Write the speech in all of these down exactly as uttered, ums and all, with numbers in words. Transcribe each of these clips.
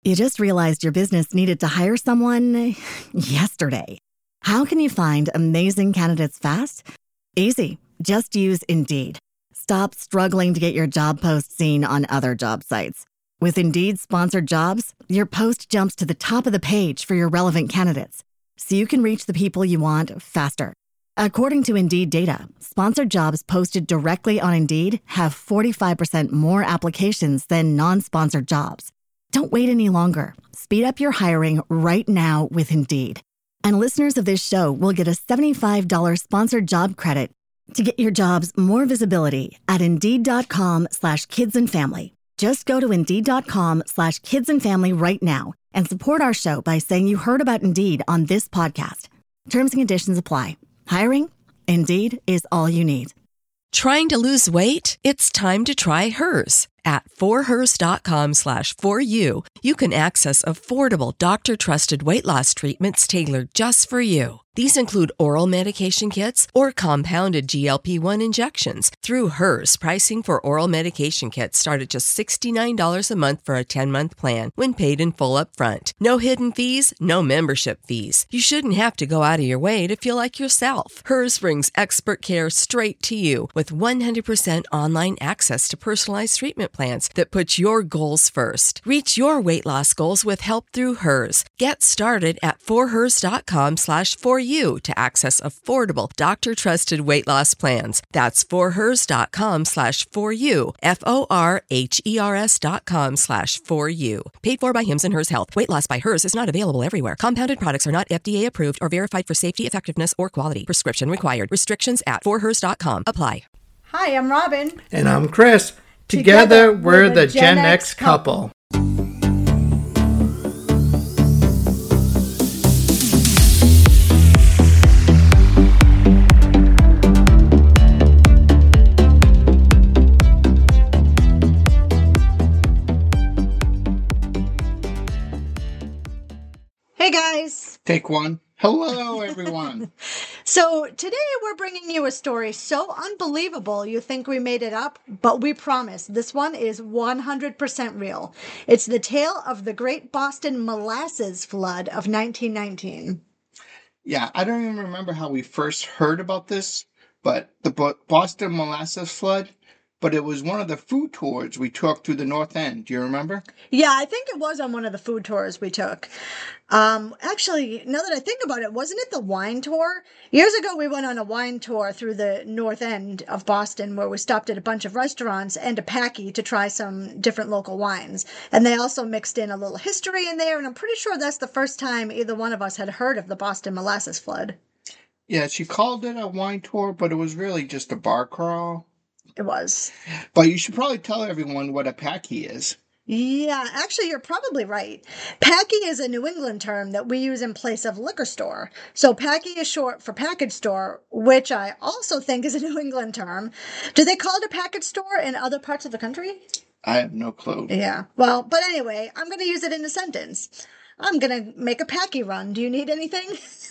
You just realized your business needed to hire someone yesterday. How can you find amazing candidates fast? Easy. Just use Indeed. Stop struggling to get your job post seen on other job sites. With Indeed sponsored jobs, your post jumps to the top of the page for your relevant candidates, so you can reach the people you want faster. According to Indeed data, sponsored jobs posted directly on Indeed have forty-five percent more applications than non-sponsored jobs. Don't wait any longer. Speed up your hiring right now with Indeed. And listeners of this show will get a seventy-five dollars sponsored job credit to get your jobs more visibility at Indeed.com slash kids and family. Just go to Indeed.com slash kids and family right now and support our show by saying you heard about Indeed on this podcast. Terms and conditions apply. Hiring? Indeed is all you need. Trying to lose weight? It's time to try Hers. At forhers.com slash for you, you can access affordable, doctor-trusted weight loss treatments tailored just for you. These include oral medication kits or compounded G L P one injections. Through Hers, pricing for oral medication kits start at just sixty-nine dollars a month for a ten-month plan when paid in full upfront. No hidden fees, no membership fees. You shouldn't have to go out of your way to feel like yourself. Hers brings expert care straight to you with one hundred percent online access to personalized treatment plans that put your goals first. Reach your weight loss goals with help through Hers. Get started at forhers.com slash for you to access affordable, doctor-trusted weight loss plans. That's forhers.com slash for you, F-O-R-H-E-R-S dot com slash for you. Paid for by Hims and Hers Health. Weight loss by Hers is not available everywhere. Compounded products are not F D A approved or verified for safety, effectiveness, or quality. Prescription required. Restrictions at forhers dot com apply. Hi, I'm Robin. And I'm Chris. Together, Together we're, we're the Gen, Gen X couple. Hey guys. Take one. Hello, everyone. So today we're bringing you a story so unbelievable you think we made it up, but we promise this one is one hundred percent real. It's the tale of the Great Boston Molasses Flood of nineteen nineteen. Yeah, I don't even remember how we first heard about this, but the Bo- Boston Molasses Flood, but it was one of the food tours we took through the North End. Do you remember? Yeah, I think it was on one of the food tours we took. Um, actually, now that I think about it, wasn't it the wine tour? Years ago, we went on a wine tour through the North End of Boston where we stopped at a bunch of restaurants and a Packy to try some different local wines. And they also mixed in a little history in there, and I'm pretty sure that's the first time either one of us had heard of the Boston Molasses Flood. Yeah, she called it a wine tour, but it was really just a bar crawl. It was. But you should probably tell everyone what a Packy is. Yeah, actually, you're probably right. Packy is a New England term that we use in place of liquor store. So Packy is short for package store, which I also think is a New England term. Do they call it a package store in other parts of the country? I have no clue. Yeah, well, but anyway, I'm going to use it in a sentence. I'm going to make a Packy run. Do you need anything?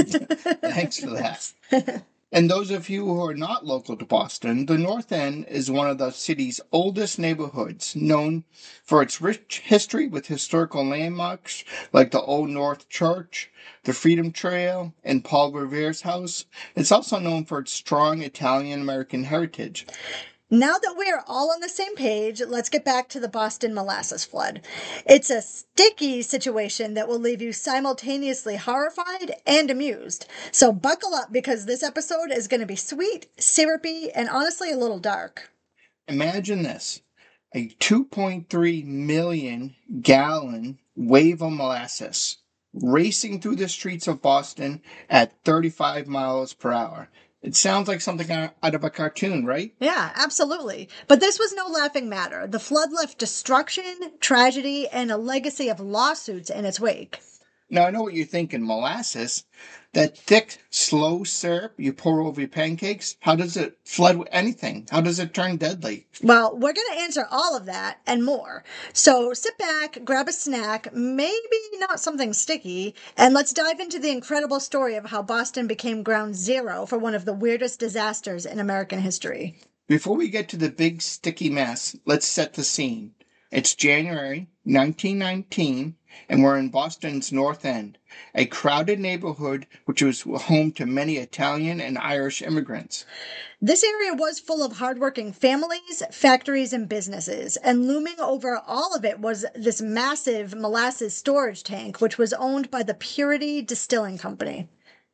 Thanks for that. And those of you who are not local to Boston, the North End is one of the city's oldest neighborhoods, known for its rich history with historical landmarks like the Old North Church, the Freedom Trail, and Paul Revere's house. It's also known for its strong Italian-American heritage. Now that we are all on the same page, let's get back to the Boston Molasses Flood. It's a sticky situation that will leave you simultaneously horrified and amused. So buckle up because this episode is going to be sweet, syrupy, and honestly a little dark. Imagine this, a two point three million gallon wave of molasses racing through the streets of Boston at thirty-five miles per hour. It sounds like something out of a cartoon, right? Yeah, absolutely. But this was no laughing matter. The flood left destruction, tragedy, and a legacy of lawsuits in its wake. Now, I know what you're thinking. Molasses, that thick, slow syrup you pour over your pancakes, how does it flood with anything? How does it turn deadly? Well, we're going to answer all of that and more. So sit back, grab a snack, maybe not something sticky, and let's dive into the incredible story of how Boston became ground zero for one of the weirdest disasters in American history. Before we get to the big, sticky mess, let's set the scene. It's January nineteen nineteen, and we're in Boston's North End, a crowded neighborhood which was home to many Italian and Irish immigrants. This area was full of hardworking families, factories, and businesses, and looming over all of it was this massive molasses storage tank, which was owned by the Purity Distilling Company.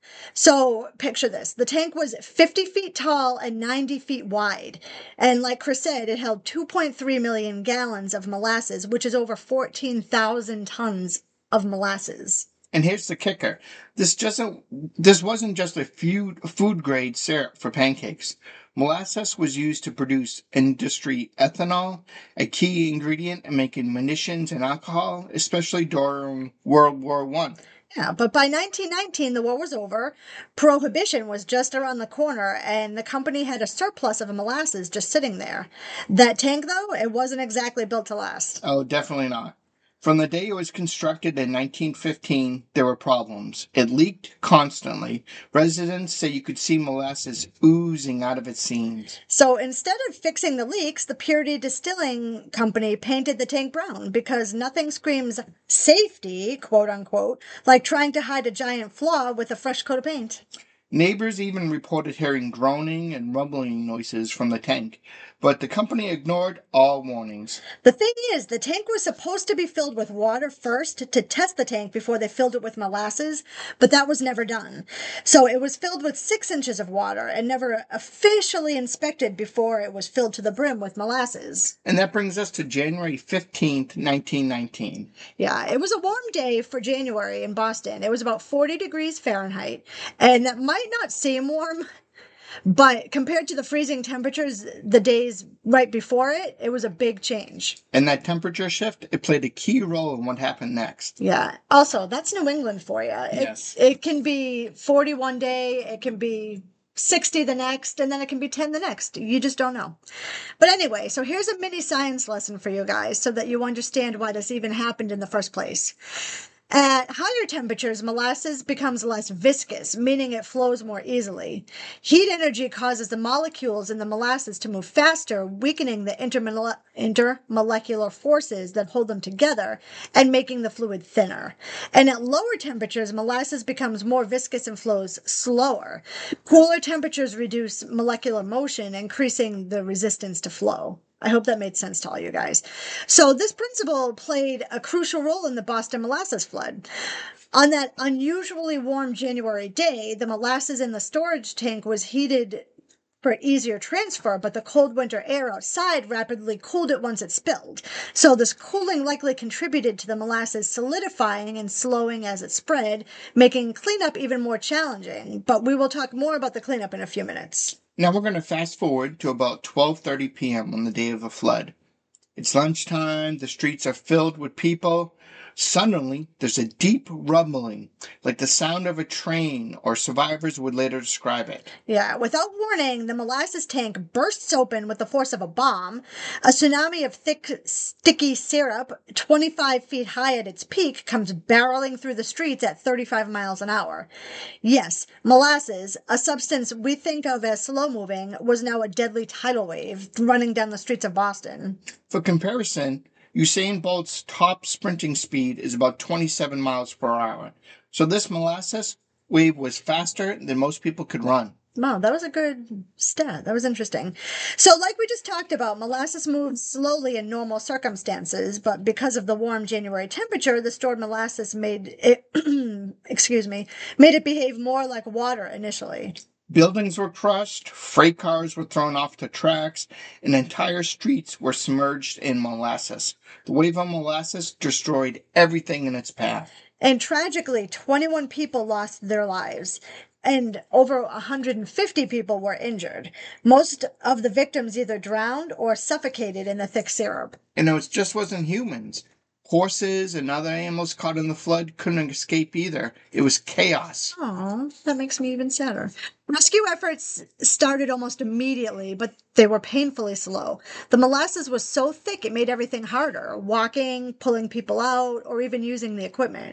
So picture this. The tank was fifty feet tall and ninety feet wide. And like Chris said, it held two point three million gallons of molasses, which is over fourteen thousand tons of molasses. And here's the kicker. This doesn't, this wasn't just a few food-grade syrup for pancakes. Molasses was used to produce industry ethanol, a key ingredient in making munitions and alcohol, especially during World War One. Yeah, but by nineteen nineteen, the war was over. Prohibition was just around the corner, and the company had a surplus of molasses just sitting there. That tank, though, it wasn't exactly built to last. Oh, definitely not. From the day it was constructed in nineteen fifteen, there were problems. It leaked constantly. Residents say you could see molasses oozing out of its seams. So instead of fixing the leaks, the Purity Distilling Company painted the tank brown because nothing screams safety, quote unquote, like trying to hide a giant flaw with a fresh coat of paint. Neighbors even reported hearing groaning and rumbling noises from the tank, but the company ignored all warnings. The thing is, the tank was supposed to be filled with water first to test the tank before they filled it with molasses, but that was never done. So it was filled with six inches of water and never officially inspected before it was filled to the brim with molasses. And that brings us to January fifteenth, nineteen nineteen. Yeah, it was a warm day for January in Boston. It was about forty degrees Fahrenheit, and that might not seem warm, but compared to the freezing temperatures the days right before it, it was a big change. And that temperature shift, it played a key role in what happened next. Yeah. Also, that's New England for you. It, Yes. It can be forty one day, it can be sixty the next, and then it can be ten the next. You just don't know. But anyway, so here's a mini science lesson for you guys so that you understand why this even happened in the first place. At higher temperatures, molasses becomes less viscous, meaning it flows more easily. Heat energy causes the molecules in the molasses to move faster, weakening the intermole- intermolecular forces that hold them together and making the fluid thinner. And at lower temperatures, molasses becomes more viscous and flows slower. Cooler temperatures reduce molecular motion, increasing the resistance to flow. I hope that made sense to all you guys. So this principle played a crucial role in the Boston molasses flood. On that unusually warm January day, the molasses in the storage tank was heated for easier transfer, but the cold winter air outside rapidly cooled it once it spilled. So this cooling likely contributed to the molasses solidifying and slowing as it spread, making cleanup even more challenging. But we will talk more about the cleanup in a few minutes. Now we're going to fast forward to about twelve thirty p.m. on the day of the flood. It's lunchtime, the streets are filled with people. Suddenly, there's a deep rumbling, like the sound of a train, or survivors would later describe it. Yeah, without warning, the molasses tank bursts open with the force of a bomb. A tsunami of thick, sticky syrup, twenty-five feet high at its peak, comes barreling through the streets at thirty-five miles an hour. Yes, molasses, a substance we think of as slow-moving, was now a deadly tidal wave running down the streets of Boston. For comparison, Usain Bolt's top sprinting speed is about twenty-seven miles per hour. So this molasses wave was faster than most people could run. Wow, that was a good stat. That was interesting. So like we just talked about, molasses moves slowly in normal circumstances, but because of the warm January temperature, the stored molasses made it, excuse me, made it behave more like water initially. Buildings were crushed, freight cars were thrown off the tracks, and entire streets were submerged in molasses. The wave of molasses destroyed everything in its path. And tragically, twenty-one people lost their lives, and over one hundred fifty people were injured. Most of the victims either drowned or suffocated in the thick syrup. And it just wasn't humans. Horses and other animals caught in the flood couldn't escape either. It was chaos. Oh, that makes me even sadder. Rescue efforts started almost immediately, but they were painfully slow. The molasses was so thick it made everything harder, walking, pulling people out, or even using the equipment.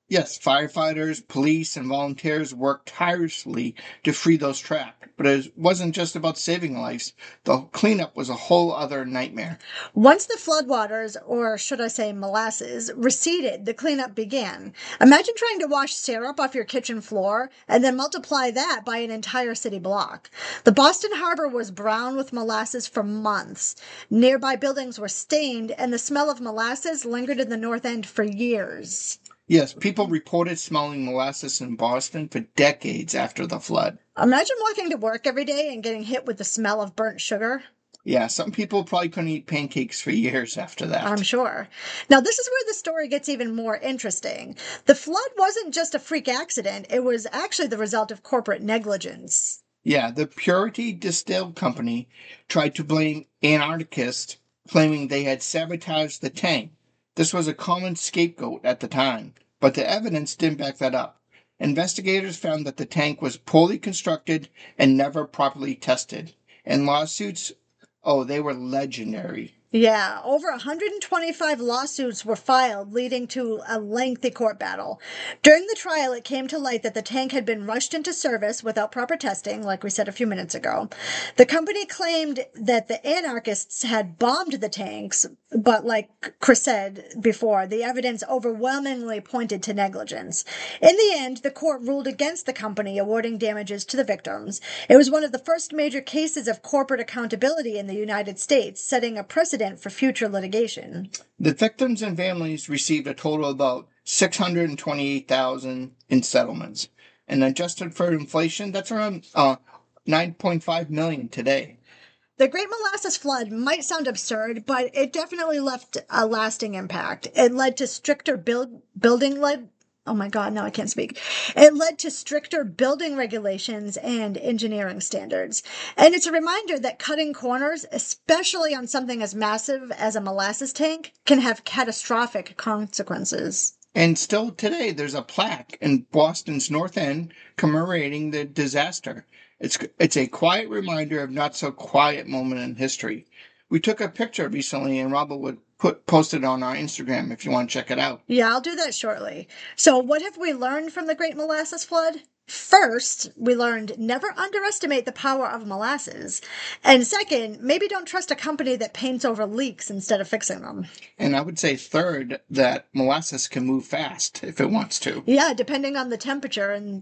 Yes, firefighters, police, and volunteers worked tirelessly to free those trapped. But it wasn't just about saving lives. The cleanup was a whole other nightmare. Once the floodwaters, or should I say molasses, receded, the cleanup began. Imagine trying to wash syrup off your kitchen floor and then multiply that by an entire city block. The Boston Harbor was brown with molasses for months. Nearby buildings were stained, and the smell of molasses lingered in the North End for years. Yes, people reported smelling molasses in Boston for decades after the flood. Imagine walking to work every day and getting hit with the smell of burnt sugar. Yeah, some people probably couldn't eat pancakes for years after that. I'm sure. Now, this is where the story gets even more interesting. The flood wasn't just a freak accident. It was actually the result of corporate negligence. Yeah, the Purity Distill Company tried to blame anarchists, claiming they had sabotaged the tank. This was a common scapegoat at the time, but the evidence didn't back that up. Investigators found that the tank was poorly constructed and never properly tested. And lawsuits, oh, they were legendary. Yeah, over one hundred twenty-five lawsuits were filed, leading to a lengthy court battle. During the trial, it came to light that the tank had been rushed into service without proper testing, like we said a few minutes ago. The company claimed that the anarchists had bombed the tanks, but like Chris said before, the evidence overwhelmingly pointed to negligence. In the end, the court ruled against the company, awarding damages to the victims. It was one of the first major cases of corporate accountability in the United States, setting a precedent for future litigation. The victims and families received a total of about six hundred twenty-eight thousand dollars in settlements. And adjusted for inflation, that's around uh, nine point five million dollars today. The Great Molasses Flood might sound absurd, but it definitely left a lasting impact. It led to stricter build, building led Oh my God, now I can't speak. It led to stricter building regulations and engineering standards. And it's a reminder that cutting corners, especially on something as massive as a molasses tank, can have catastrophic consequences. And still today, there's a plaque in Boston's North End commemorating the disaster. It's, it's a quiet reminder of not so quiet moment in history. We took a picture recently, and Robert would put posted on our Instagram if you want to check it out. Yeah, I'll do that shortly. So what have we learned from the Great Molasses Flood? First, we learned never underestimate the power of molasses. And second, maybe don't trust a company that paints over leaks instead of fixing them. And I would say third, that molasses can move fast if it wants to. Yeah, depending on the temperature and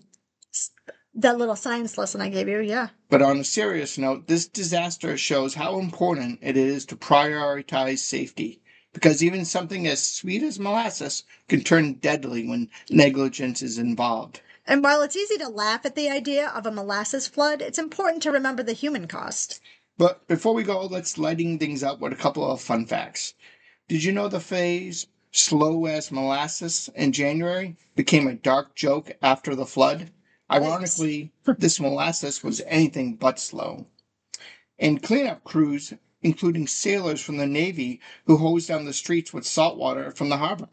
that little science lesson I gave you, yeah. But on a serious note, this disaster shows how important it is to prioritize safety. Because even something as sweet as molasses can turn deadly when negligence is involved. And while it's easy to laugh at the idea of a molasses flood, it's important to remember the human cost. But before we go, let's lighten things up with a couple of fun facts. Did you know the phrase slow as molasses in January became a dark joke after the flood? Ironically, this molasses was anything but slow. And cleanup crews, including sailors from the Navy who hosed down the streets with salt water from the harbor.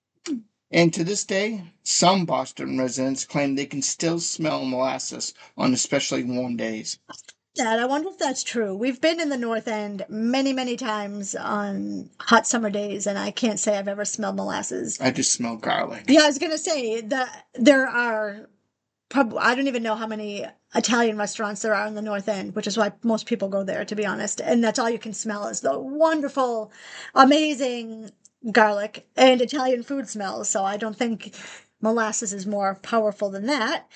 And to this day, some Boston residents claim they can still smell molasses on especially warm days. Dad, I wonder if that's true. We've been in the North End many, many times on hot summer days, and I can't say I've ever smelled molasses. I just smell garlic. Yeah, I was going to say that there are, probably, I don't even know how many Italian restaurants there are in the North End, which is why most people go there, to be honest. And that's all you can smell is the wonderful, amazing garlic and Italian food smells. So I don't think molasses is more powerful than that.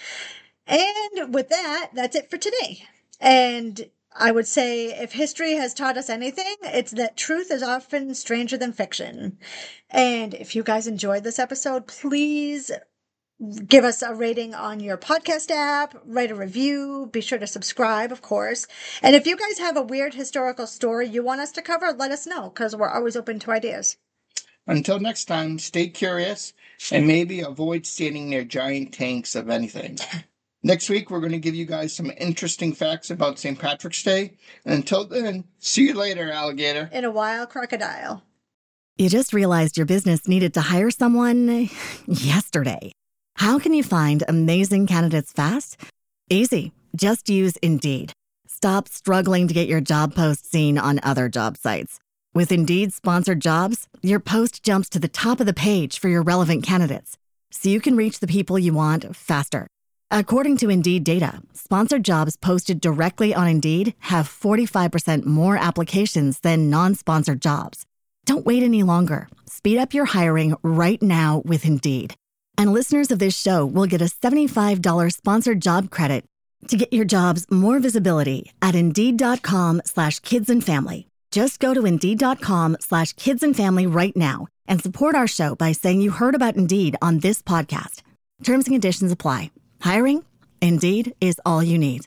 And with that, that's it for today. And I would say if history has taught us anything, it's that truth is often stranger than fiction. And if you guys enjoyed this episode, please give us a rating on your podcast app, write a review, be sure to subscribe, of course. And if you guys have a weird historical story you want us to cover, let us know, because we're always open to ideas. Until next time, stay curious and maybe avoid standing near giant tanks of anything. Next week, we're going to give you guys some interesting facts about Saint Patrick's Day. And until then, see you later, alligator. In a wild crocodile. You just realized your business needed to hire someone yesterday. How can you find amazing candidates fast? Easy. Just use Indeed. Stop struggling to get your job post seen on other job sites. With Indeed sponsored jobs, your post jumps to the top of the page for your relevant candidates. so you can reach the people you want faster. According to Indeed data, sponsored jobs posted directly on Indeed have forty-five percent more applications than non-sponsored jobs. Don't wait any longer. Speed up your hiring right now with Indeed. And listeners of this show will get a seventy-five dollars sponsored job credit to get your jobs more visibility at Indeed.com slash kids and family. Just go to Indeed.com slash kids and family right now and support our show by saying you heard about Indeed on this podcast. Terms and conditions apply. Hiring? Indeed is all you need.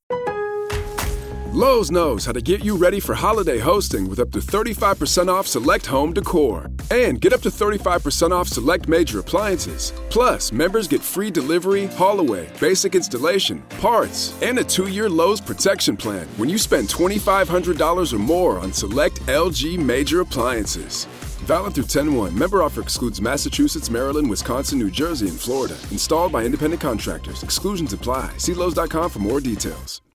Lowe's knows how to get you ready for holiday hosting with up to thirty-five percent off select home decor. And get up to thirty-five percent off select major appliances. Plus, members get free delivery, haul away, basic installation, parts, and a two-year Lowe's protection plan when you spend twenty-five hundred dollars or more on select L G major appliances. Valid through ten one. Member offer excludes Massachusetts, Maryland, Wisconsin, New Jersey, and Florida. Installed by independent contractors. Exclusions apply. See Lowe's dot com for more details.